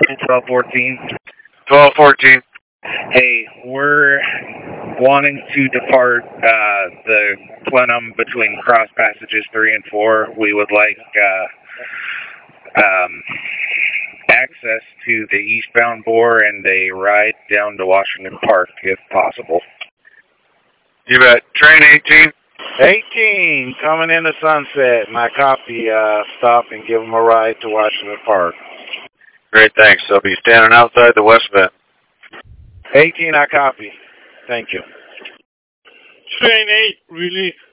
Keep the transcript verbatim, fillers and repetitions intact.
twelve fourteen. twelve fourteen. Hey, we're wanting to depart uh, the plenum between cross passages three and four. We would like uh, um, access to the eastbound bore and a ride down to Washington Park, if possible. You bet. Train eighteen. eighteen, coming into Sunset, and I copy, uh, stop and give them a ride to Washington Park. Great, thanks. I'll be standing outside the west bend. eighteen, I copy. Thank you. Train eight, really?